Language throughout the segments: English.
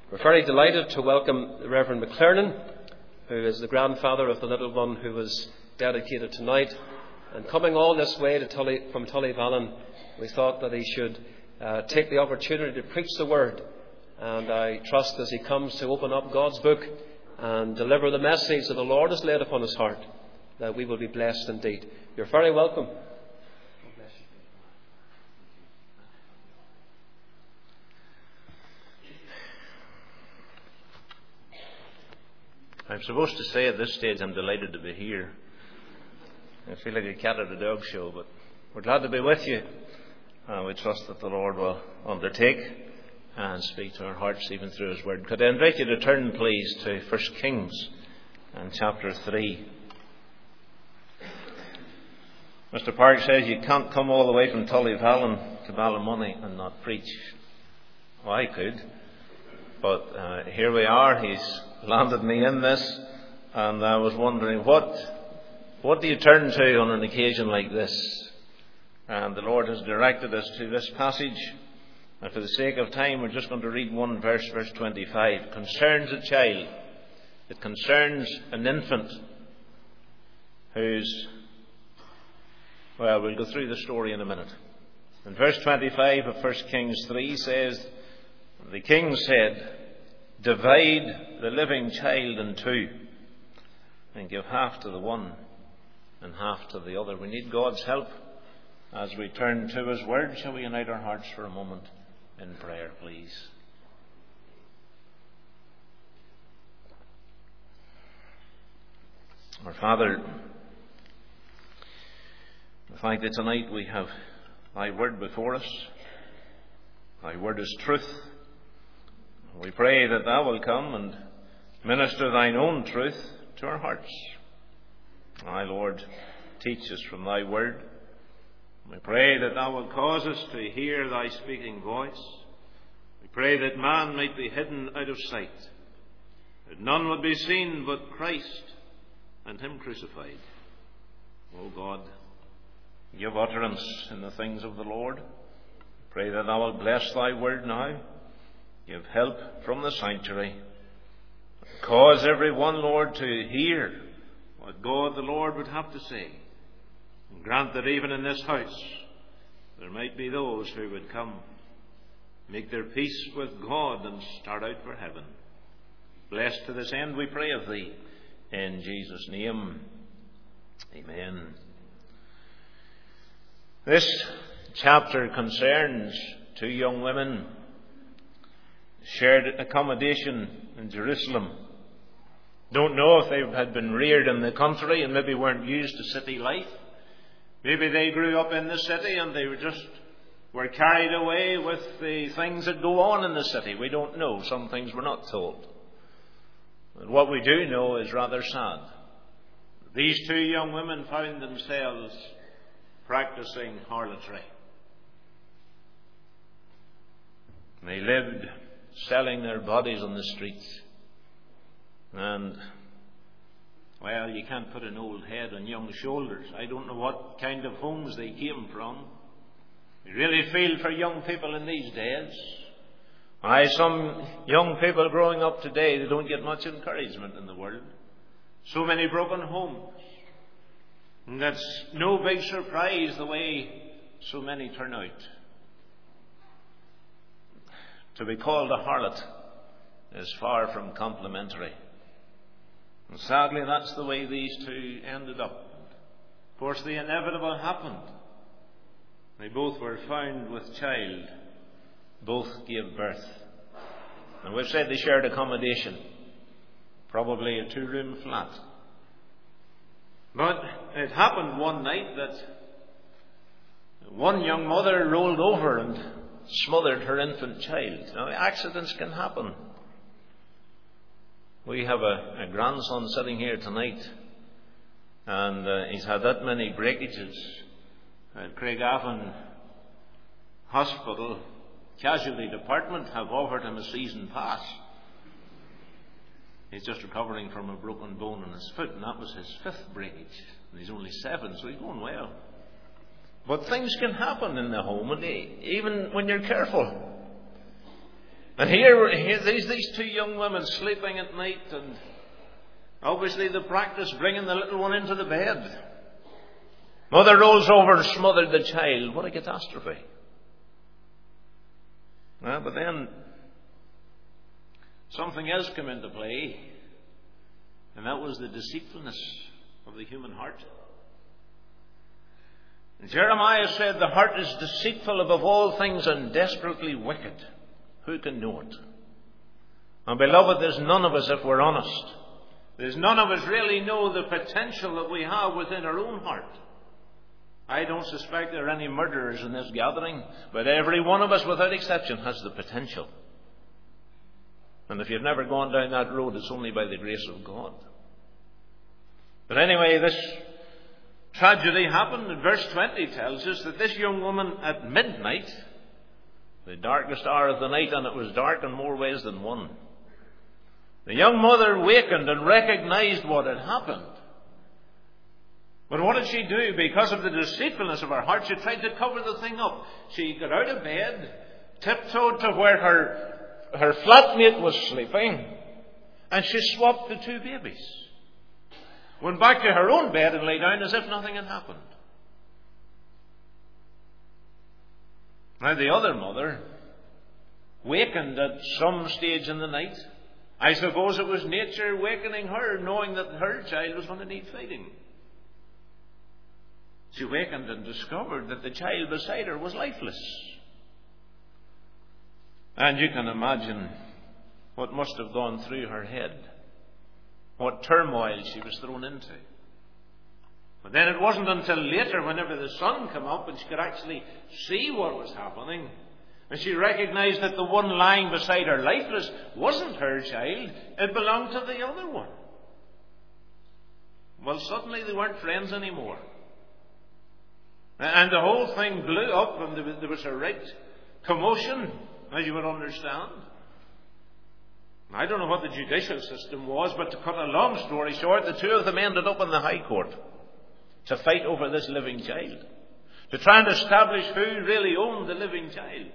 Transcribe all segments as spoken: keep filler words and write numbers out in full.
We're very delighted to welcome the Reverend McClernon, who is the grandfather of the little one who was dedicated tonight. And coming all this way to Tully, from Tullyvallen, we thought that he should uh, take the opportunity to preach the word. And I trust as he comes to open up God's book and deliver the message that the Lord has laid upon his heart, that we will be blessed indeed. You're very welcome. I'm supposed to say at this stage I'm delighted to be here. I feel like a cat at a dog show, but we're glad to be with you. And we trust that the Lord will undertake and speak to our hearts even through his word. Could I invite you to turn, please, to First Kings and chapter three. Mister Park says you can't come all the way from Tullyvallen to Ballymoney and not preach. Well, I could. But uh, here we are. He's landed me in this, and I was wondering what what do you turn to on an occasion like this? And the Lord has directed us to this passage, and for the sake of time we're just going to read one verse, verse twenty-five. It concerns a child. It concerns an infant who's, well, we'll go through the story in a minute. And verse twenty-five of First Kings three says, the king said, divide the living child in two and give half to the one and half to the other. We need God's help as we turn to his word. Shall we unite our hearts for a moment in prayer, please? Our Father, we thank thee tonight we have thy word before us. Thy word is truth. We pray that thou wilt come and minister thine own truth to our hearts. My Lord, teach us from thy word. We pray that thou wilt cause us to hear thy speaking voice. We pray that man might be hidden out of sight, that none would be seen but Christ and him crucified. O God, give utterance in the things of the Lord. Pray that thou wilt bless thy word now. Give help from the sanctuary. Cause every one, Lord, to hear what God the Lord would have to say. And grant that even in this house there might be those who would come, make their peace with God and start out for heaven. Blessed to this end we pray of thee. In Jesus' name. Amen. This chapter concerns two young women shared accommodation in Jerusalem. Don't know if they had been reared in the country and maybe weren't used to city life. Maybe they grew up in the city and they were just were carried away with the things that go on in the city. We don't know. Some things we're not told. But what we do know is rather sad. These two young women found themselves practicing harlotry. They lived selling their bodies on the streets. And, well, you can't put an old head on young shoulders. I don't know what kind of homes they came from. You really feel for young people in these days. Why, some young people growing up today, they don't get much encouragement in the world. So many broken homes. And that's no big surprise the way so many turn out. To be called a harlot is far from complimentary. And sadly, that's the way these two ended up. Of course, the inevitable happened. They both were found with child. Both gave birth. And we've said they shared accommodation. Probably a two-room flat. But it happened one night that one young mother rolled over and smothered her infant child. Now, accidents can happen. We have a, a grandson sitting here tonight, and uh, he's had that many breakages. At Craigavon Hospital Casualty Department have offered him a season pass. He's just recovering from a broken bone in his foot, and that was his fifth breakage. And he's only seven, so he's going well. But things can happen in the home, and even when you're careful. And here, here these, these two young women sleeping at night, and obviously the practice bringing the little one into the bed. Mother rolls over and smothered the child. What a catastrophe. Well, but then something else came into play, and that was the deceitfulness of the human heart. And Jeremiah said, the heart is deceitful above all things and desperately wicked. Who can know it? And beloved, there's none of us, if we're honest, there's none of us really know the potential that we have within our own heart. I don't suspect there are any murderers in this gathering, but every one of us, without exception, has the potential. And if you've never gone down that road, it's only by the grace of God. But anyway, this tragedy happened, and verse twenty tells us that this young woman at midnight, the darkest hour of the night, and it was dark in more ways than one, the young mother wakened and recognized what had happened. But what did she do? Because of the deceitfulness of her heart, she tried to cover the thing up. She got out of bed, tiptoed to where her, her flatmate was sleeping, and she swapped the two babies. Went back to her own bed and lay down as if nothing had happened. Now the other mother wakened at some stage in the night. I suppose it was nature wakening her, knowing that her child was going to need feeding. She wakened and discovered that the child beside her was lifeless. And you can imagine what must have gone through her head, what turmoil she was thrown into. But then it wasn't until later, whenever the sun came up and she could actually see what was happening, and she recognized that the one lying beside her lifeless wasn't her child, it belonged to the other one. Well, suddenly they weren't friends anymore. And the whole thing blew up, and there was a right commotion, as you would understand. I don't know what the judicial system was, but to cut a long story short, the two of them ended up in the High Court to fight over this living child, to try and establish who really owned the living child.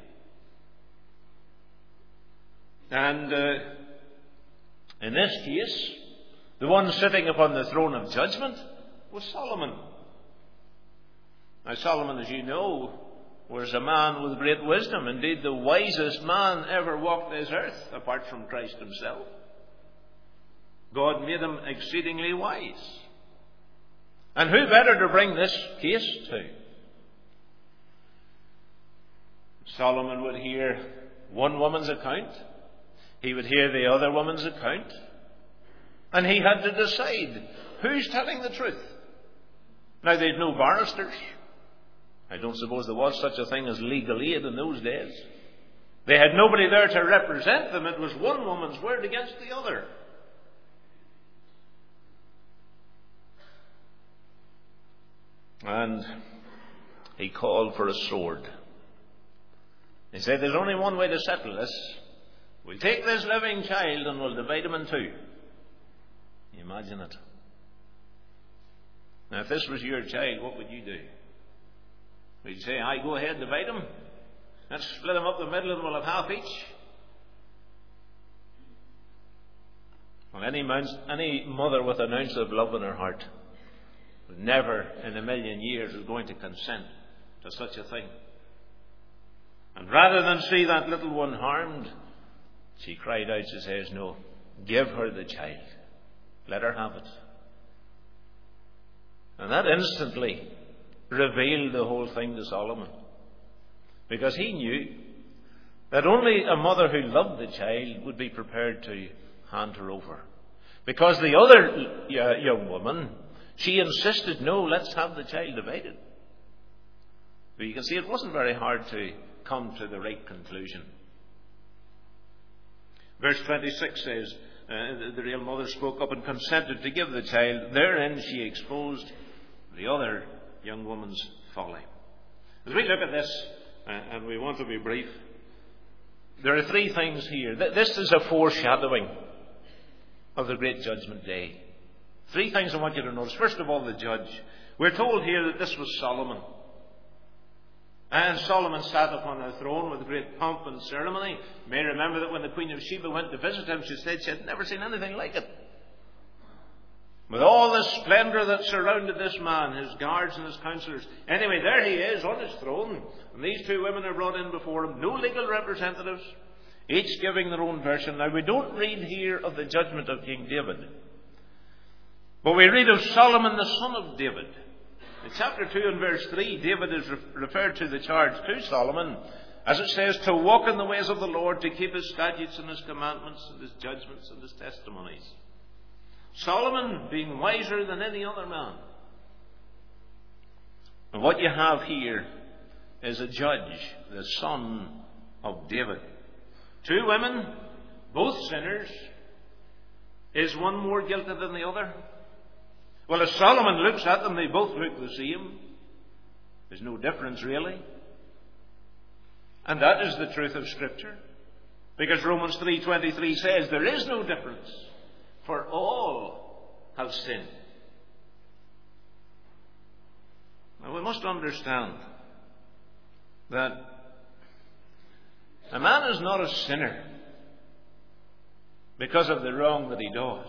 And uh, in this case, the one sitting upon the throne of judgment was Solomon. Now, Solomon, as you know, was a man with great wisdom. Indeed, the wisest man ever walked this earth, apart from Christ himself. God made him exceedingly wise. And who better to bring this case to? Solomon would hear one woman's account. He would hear the other woman's account. And he had to decide who's telling the truth. Now, they'd no barristers. I don't suppose there was such a thing as legal aid in those days. They had nobody there to represent them. It was one woman's word against the other. And he called for a sword. He said, there's only one way to settle this. We'll take this living child and we'll divide him in two. Can you imagine it? Now, if this was your child, what would you do? We'd say, aye, go ahead, divide them. Let's split them up the middle and we'll have half each. Well, any, any mother with an ounce of love in her heart would never in a million years was going to consent to such a thing. And rather than see that little one harmed, she cried out, she says, no, give her the child. Let her have it. And that instantly revealed the whole thing to Solomon. Because he knew that only a mother who loved the child would be prepared to hand her over. Because the other young woman, she insisted, no, let's have the child divided. But you can see it wasn't very hard to come to the right conclusion. Verse twenty-six says, uh, the real mother spoke up and consented to give the child. Therein she exposed the other young woman's folly. As we look at this, uh, and we want to be brief, there are three things here. This is a foreshadowing of the great judgment day. Three things I want you to notice. First of all, the judge. We're told here that this was Solomon. And Solomon sat upon a throne with great pomp and ceremony. You may remember that when the Queen of Sheba went to visit him, she said she had never seen anything like it. With all the splendour that surrounded this man, his guards and his counsellors. Anyway, there he is on his throne. And these two women are brought in before him. No legal representatives. Each giving their own version. Now, we don't read here of the judgment of King David. But we read of Solomon, the son of David. In chapter two and verse three, David is referred to the charge to Solomon, as it says, to walk in the ways of the Lord, to keep his statutes and his commandments and his judgments and his testimonies. Solomon being wiser than any other man. And what you have here is a judge, the son of David. Two women, both sinners. Is one more guilty than the other? Well, as Solomon looks at them, they both look the same. There's no difference, really. And that is the truth of Scripture. Because Romans three twenty-three says there is no difference, for all have sinned. Now, we must understand that a man is not a sinner because of the wrong that he does.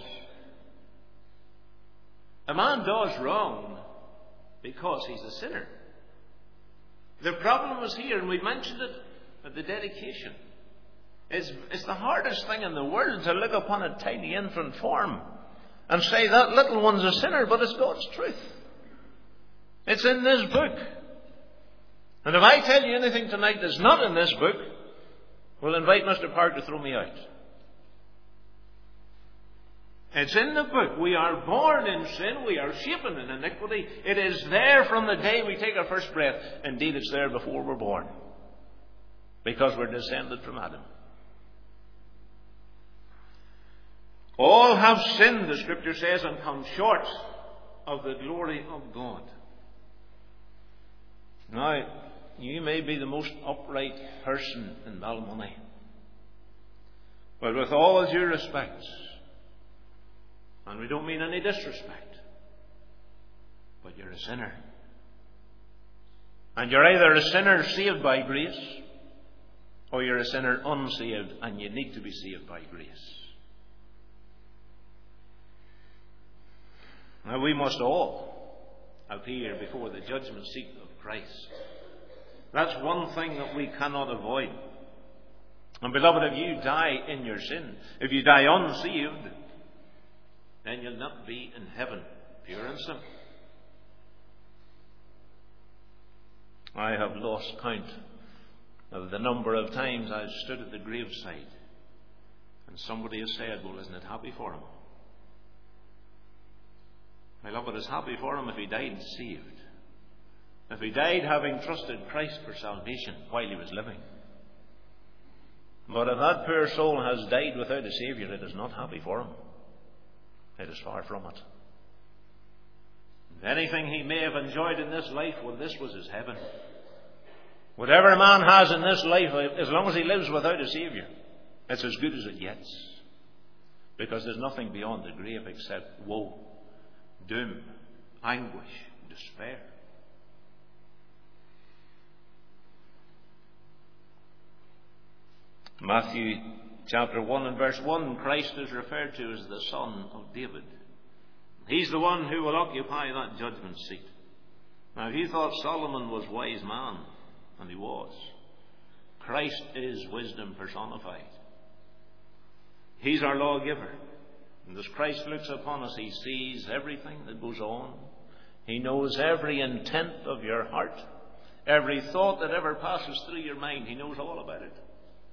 A man does wrong because he's a sinner. The problem is here, and we mentioned it at the dedication. It's, it's the hardest thing in the world to look upon a tiny infant form and say that little one's a sinner, but it's God's truth. It's in this book. And if I tell you anything tonight that's not in this book, we'll invite Mister Park to throw me out. It's in the book. We are born in sin. We are shapen in iniquity. It is there from the day we take our first breath. Indeed, it's there before we're born. Because we're descended from Adam. All have sinned, the Scripture says, and come short of the glory of God. Now, you may be the most upright person in Balmoney. But with all due respect, and we don't mean any disrespect, but you're a sinner. And you're either a sinner saved by grace, or you're a sinner unsaved, and you need to be saved by grace. Now, we must all appear before the judgment seat of Christ. That's one thing that we cannot avoid. And beloved, if you die in your sin, if you die unsaved, then you'll not be in heaven, pure and simple. I have lost count of the number of times I've stood at the graveside and somebody has said, well, isn't it happy for him? My beloved, it's happy for him if he died saved. If he died having trusted Christ for salvation while he was living. But if that poor soul has died without a Saviour, it is not happy for him. It is far from it. Anything he may have enjoyed in this life, well, this was his heaven. Whatever a man has in this life, as long as he lives without a Saviour, it's as good as it gets. Because there's nothing beyond the grave except woe, doom, anguish, despair. Matthew chapter one and verse one, Christ is referred to as the Son of David. He's the one who will occupy that judgment seat. Now, if you thought Solomon was a wise man, and he was, Christ is wisdom personified. He's our lawgiver. And as Christ looks upon us, he sees everything that goes on. He knows every intent of your heart. Every thought that ever passes through your mind, he knows all about it.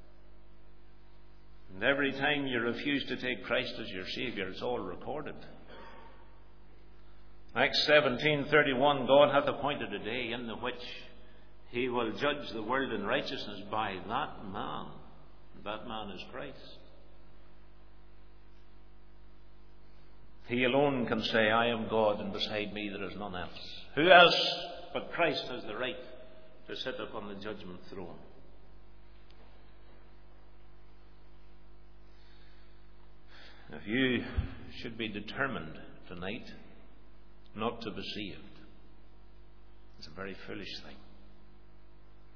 And every time you refuse to take Christ as your Saviour, it's all recorded. Acts seventeen thirty-one, God hath appointed a day in the which he will judge the world in righteousness by that man. And that man is Christ. He alone can say, I am God, and beside me there is none else. Who else but Christ has the right to sit upon the judgment throne? If you should be determined tonight not to be saved, it's a very foolish thing.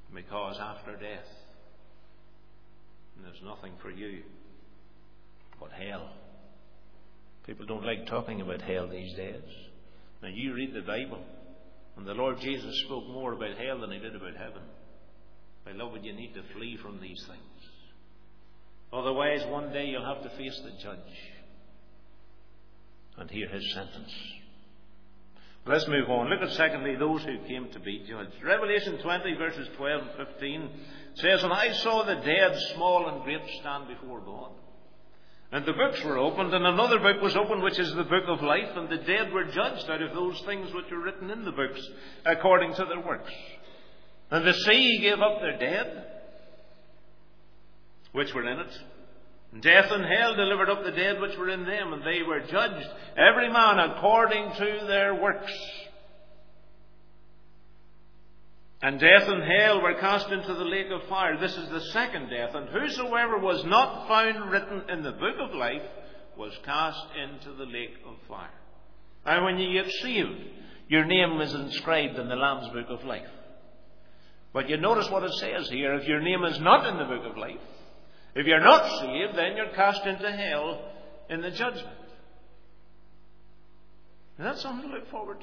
Because after death, there's nothing for you but hell. People don't like talking about hell these days. Now you read the Bible, and the Lord Jesus spoke more about hell than he did about heaven. Beloved, you need to flee from these things. Otherwise, one day you'll have to face the judge and hear his sentence. Let's move on. Look at secondly those who came to be judged. Revelation twenty verses twelve and fifteen says, "And I saw the dead, small and great, stand before God. And the books were opened, and another book was opened, which is the book of life. And the dead were judged out of those things which were written in the books, according to their works. And the sea gave up their dead, which were in it. And death and hell delivered up the dead which were in them, and they were judged, every man according to their works. And death and hell were cast into the lake of fire." This is the second death. "And whosoever was not found written in the book of life was cast into the lake of fire." And when you get saved, your name is inscribed in the Lamb's book of life. But you notice what it says here. If your name is not in the book of life, if you're not saved, then you're cast into hell in the judgment. And that's something to look forward to.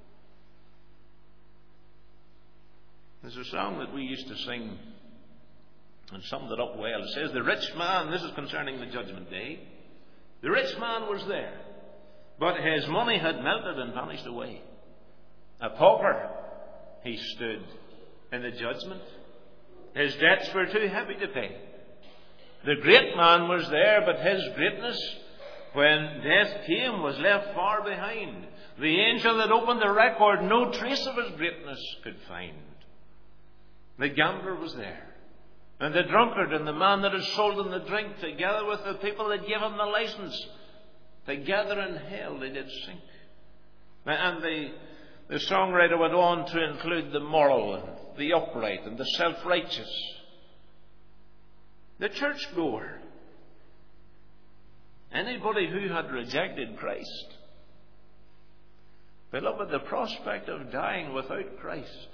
There's a song that we used to sing and summed it up well. It says, "The rich man," this is concerning the judgment day, "the rich man was there, but his money had melted and vanished away. A pauper he stood in the judgment. His debts were too heavy to pay. The great man was there, but his greatness, when death came, was left far behind. The angel that opened the record no trace of his greatness could find. The gambler was there, and the drunkard, and the man that had sold him the drink, together with the people that gave him the license. Together in hell they did sink." And the, the songwriter went on to include the moral, and the upright, and the self-righteous, the churchgoer, anybody who had rejected Christ. Beloved, the prospect of dying without Christ,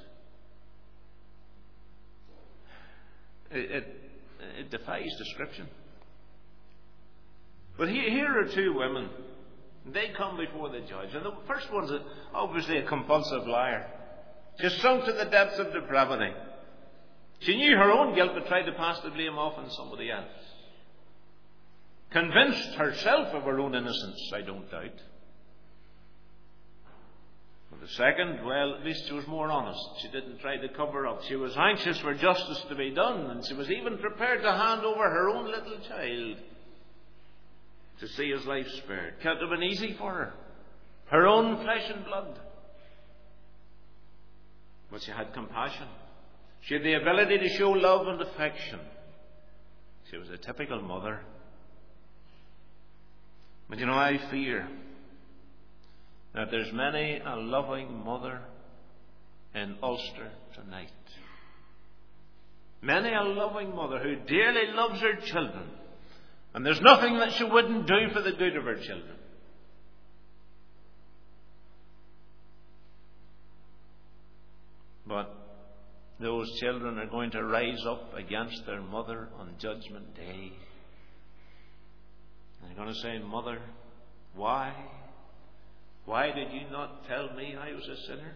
it, it, it defies description. But here, here are two women. They come before the judge. And the first one's a, obviously a compulsive liar. She's sunk to the depths of depravity. She knew her own guilt but tried to pass the blame off on somebody else. Convinced herself of her own innocence, I don't doubt. But the second, well, at least she was more honest. She didn't try to cover up. She was anxious for justice to be done, and she was even prepared to hand over her own little child to see his life spared. Can't have been easy for her. Her own flesh and blood. But she had compassion. She had the ability to show love and affection. She was a typical mother. But you know, I fear that there's many a loving mother in Ulster tonight. Many a loving mother who dearly loves her children. And there's nothing that she wouldn't do for the good of her children. But those children are going to rise up against their mother on Judgment Day. And they're going to say, "Mother, why? Why did you not tell me I was a sinner?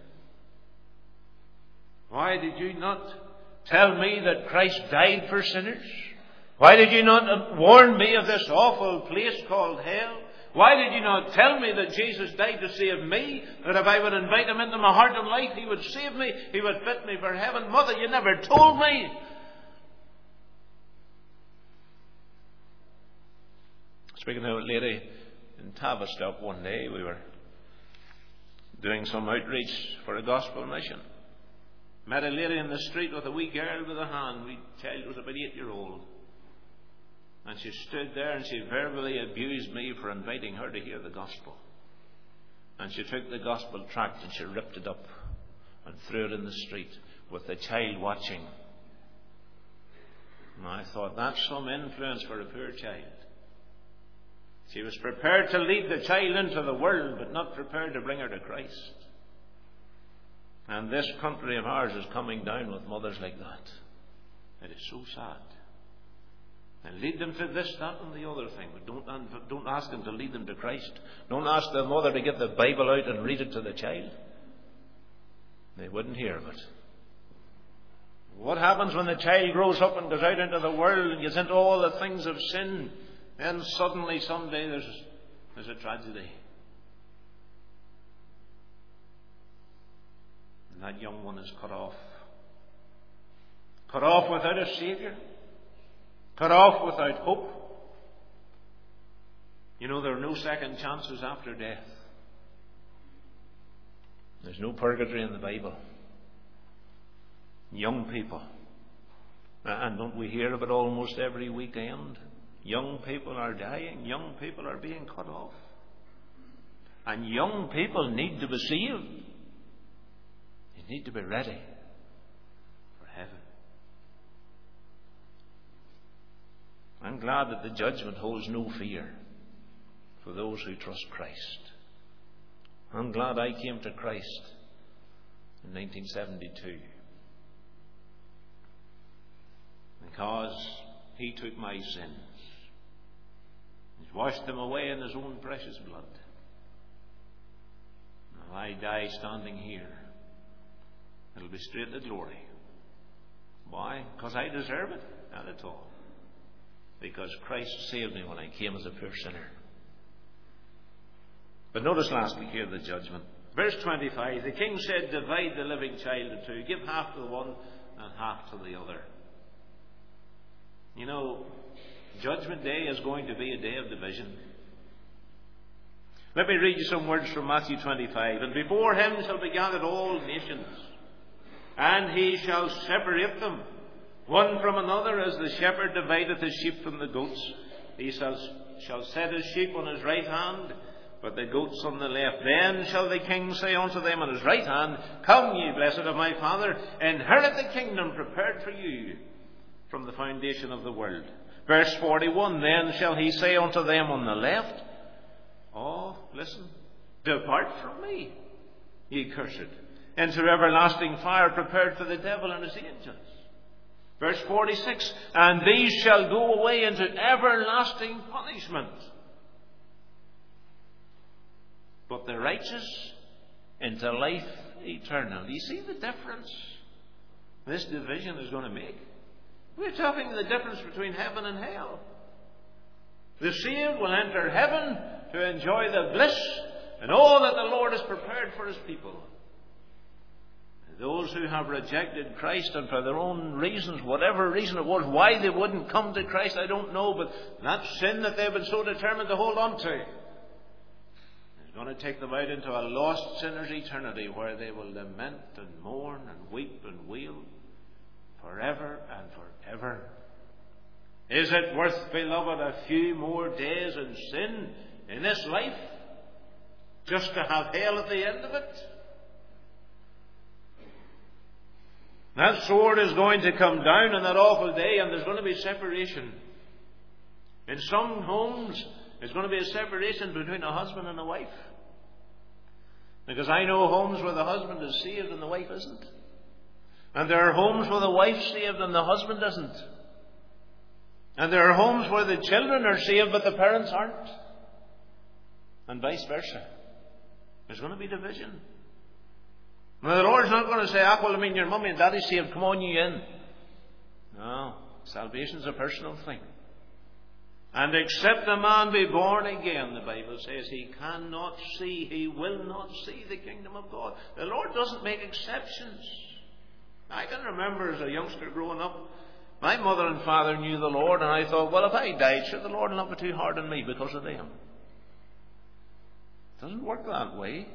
Why did you not tell me that Christ died for sinners? Why did you not warn me of this awful place called hell? Why did you not tell me that Jesus died to save me? That if I would invite him into my heart and life, he would save me. He would fit me for heaven. Mother, you never told me." Speaking to a lady in Tavistock one day, we were doing some outreach for a gospel mission. Met a lady in the street with a wee girl with a hand. Wee child was about eight year old. And she stood there and she verbally abused me for inviting her to hear the gospel. And she took the gospel tract and she ripped it up and threw it in the street with the child watching. And I thought, that's some influence for a poor child. She was prepared to lead the child into the world, but not prepared to bring her to Christ. And this country of ours is coming down with mothers like that. It is so sad. And lead them to this, that and the other thing. But don't, don't ask them to lead them to Christ. Don't ask the mother to get the Bible out and read it to the child. They wouldn't hear of it. What happens when the child grows up and goes out into the world and gets into all the things of sin? Then suddenly someday there's, there's a tragedy. And that young one is cut off. Cut off without a Saviour. Cut off without hope. You know, there are no second chances after death. There's no purgatory in the Bible. Young people. And don't we hear of it almost every weekend? Young people are dying. Young people are being cut off. And young people need to be saved. They need to be ready for heaven. I'm glad that the judgment holds no fear for those who trust Christ. I'm glad I came to Christ in nineteen seventy-two. Because He took my sins. He's washed them away in His own precious blood. Now I die standing here. It'll be straight to glory. Why? Because I deserve it? Not at all. Because Christ saved me when I came as a poor sinner. But notice lastly here the judgment. Verse twenty-five, the king said, divide the living child in two. Give half to the one and half to the other. You know, Judgment Day is going to be a day of division. Let me read you some words from Matthew twenty-five. And before him shall be gathered all nations, and he shall separate them, one from another, as the shepherd divideth his sheep from the goats. He shall, shall set his sheep on his right hand, but the goats on the left. Then shall the king say unto them on his right hand, Come, ye blessed of my Father, inherit the kingdom prepared for you from the foundation of the world. Verse forty-one, Then shall he say unto them on the left, Oh, listen, depart from me, ye cursed, into everlasting fire prepared for the devil and his angels. Verse forty-six, And these shall go away into everlasting punishment, but the righteous into life eternal. Do you see the difference this division is going to make? We're talking the difference between heaven and hell. The saved will enter heaven to enjoy the bliss and all that the Lord has prepared for His people. Those who have rejected Christ, and for their own reasons, whatever reason it was, why they wouldn't come to Christ, I don't know, but that sin that they've been so determined to hold on to is going to take them out into a lost sinner's eternity, where they will lament and mourn and weep and wail forever and forever. Is it worth, beloved, a few more days in sin in this life, just to have hell at the end of it? That sword is going to come down on that awful day, and there's going to be separation. In some homes, there's going to be a separation between a husband and a wife. Because I know homes where the husband is saved and the wife isn't. And there are homes where the wife's saved and the husband isn't. And there are homes where the children are saved but the parents aren't. And vice versa. There's going to be division. Now the Lord's not going to say, ah, well, I mean, your mummy and daddy's saved, come on you in. No. Salvation's a personal thing. And except a man be born again, the Bible says, he cannot see, he will not see the kingdom of God. The Lord doesn't make exceptions. I can remember as a youngster growing up, my mother and father knew the Lord, and I thought, well, if I died, sure, the Lord will not be too hard on me because of them. It doesn't work that way.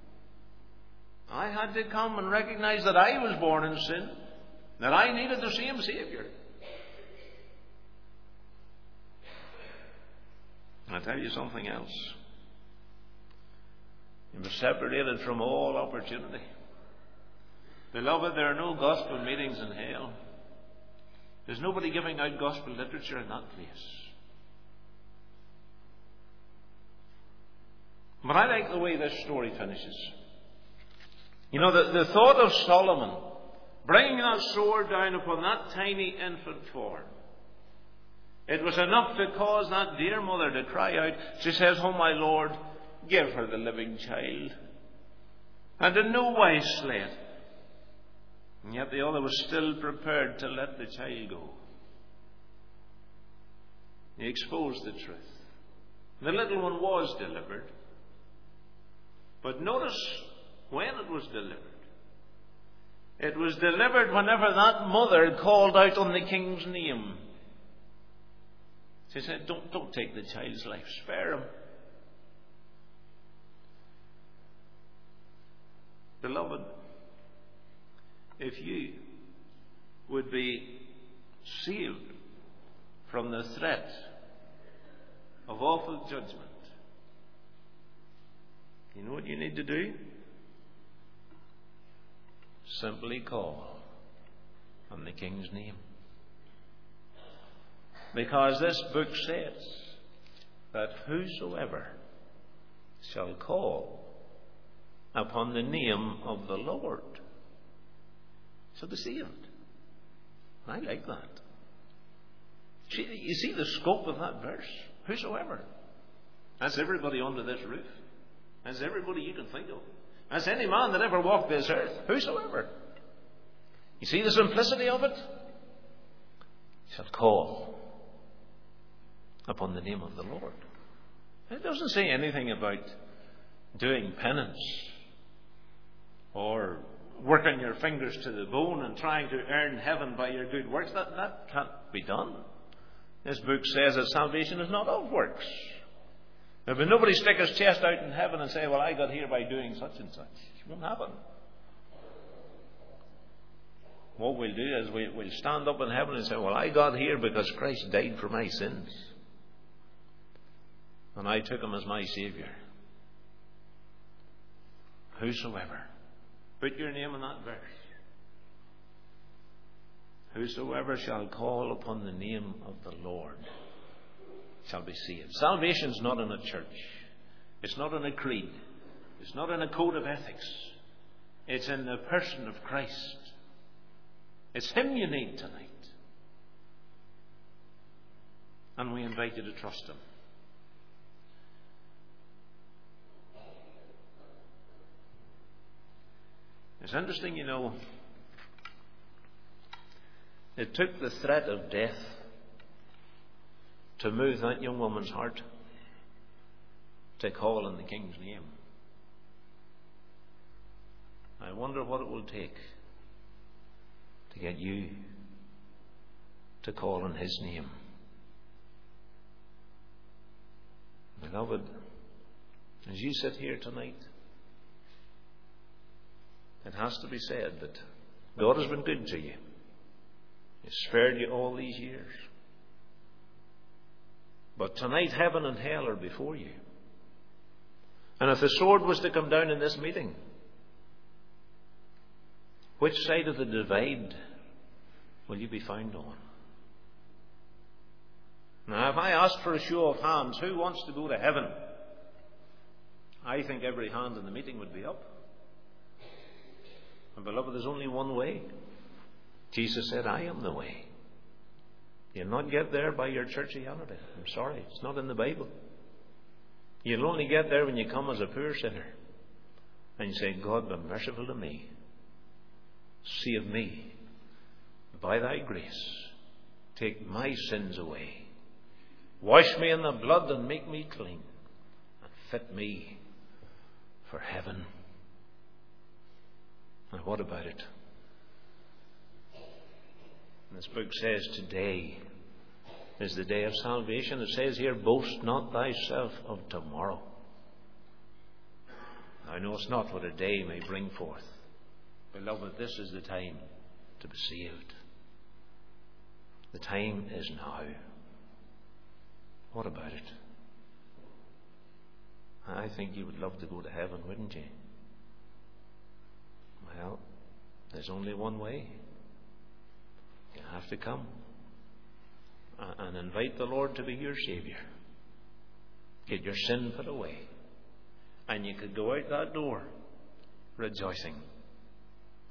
I had to come and recognize that I was born in sin, that I needed the same Saviour. I'll tell you something else. You were separated from all opportunity. Beloved, there are no gospel meetings in hell. There's nobody giving out gospel literature in that place. But I like the way this story finishes. You know, the, the thought of Solomon bringing that sword down upon that tiny infant form, it was enough to cause that dear mother to cry out. She says, "Oh, my Lord, give her the living child, and in no wise slay it." And yet the other was still prepared to let the child go. He exposed the truth. The little one was delivered. But notice when it was delivered. It was delivered whenever that mother called out on the king's name. She said, don't, don't take the child's life, spare him. Beloved, if you would be saved from the threat of awful judgment, you know what you need to do? Simply call on the King's name. Because this book says that whosoever shall call upon the name of the Lord shall be saved. I like that. You see the scope of that verse? Whosoever. That's everybody under this roof. That's everybody you can think of. That's any man that ever walked this earth. Whosoever. You see the simplicity of it? Shall call upon the name of the Lord. It doesn't say anything about doing penance or working your fingers to the bone and trying to earn heaven by your good works. That, that can't be done. This book says that salvation is not of works. There will nobody stick his chest out in heaven and say, well, I got here by doing such and such. It won't happen. What we'll do is we, we'll stand up in heaven and say, well, I got here because Christ died for my sins. And I took him as my Saviour. Whosoever. Put your name in that verse. Whosoever shall call upon the name of the Lord shall be saved. Salvation's not in a church. It's not in a creed. It's not in a code of ethics. It's in the person of Christ. It's him you need tonight. And we invite you to trust him. It's interesting, you know, it took the threat of death to move that young woman's heart to call on the King's name. I wonder what it will take to get you to call on his name. Beloved, as you sit here tonight, it has to be said that God has been good to you. He's spared you all these years. But tonight heaven and hell are before you. And if the sword was to come down in this meeting, which side of the divide will you be found on? Now, if I ask for a show of hands, who wants to go to heaven? I think every hand in the meeting would be up. And beloved, there's only one way. Jesus said, I am the way. You'll not get there by your churchianity. I'm sorry, it's not in the Bible. You'll only get there when you come as a poor sinner and you say, God, be merciful to me. Save me. By thy grace, take my sins away. Wash me in the blood and make me clean. And fit me for heaven. And what about it? This book says today is the day of salvation. It says here, boast not thyself of tomorrow. I know it's not what a day may bring forth. Beloved, this is the time to be saved. The time is now. What about it? I think you would love to go to heaven, wouldn't you? Well, there's only one way. You have to come and invite the Lord to be your Saviour. Get your sin put away. And you could go out that door rejoicing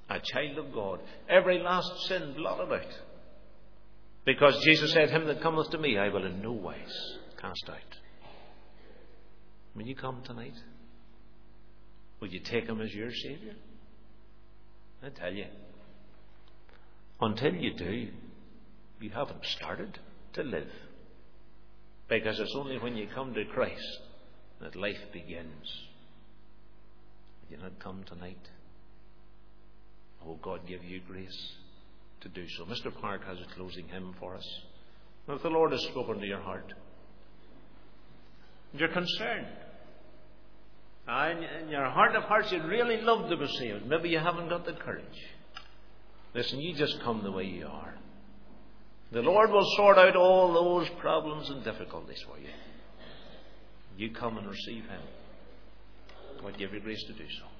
a child of God, every last sin blotted out. Because Jesus said, him that cometh to me I will in no wise cast out. When you come tonight, will you take him as your Saviour? I tell you, until you do, you haven't started to live. Because it's only when you come to Christ that life begins. Will you not come tonight? Oh, God give you grace to do so. Mister Park has a closing hymn for us. If the Lord has spoken to your heart, and you're concerned, and in your heart of hearts you'd really love to be saved, maybe you haven't got the courage. Listen, you just come the way you are. The Lord will sort out all those problems and difficulties for you. You come and receive him. God give you grace to do so.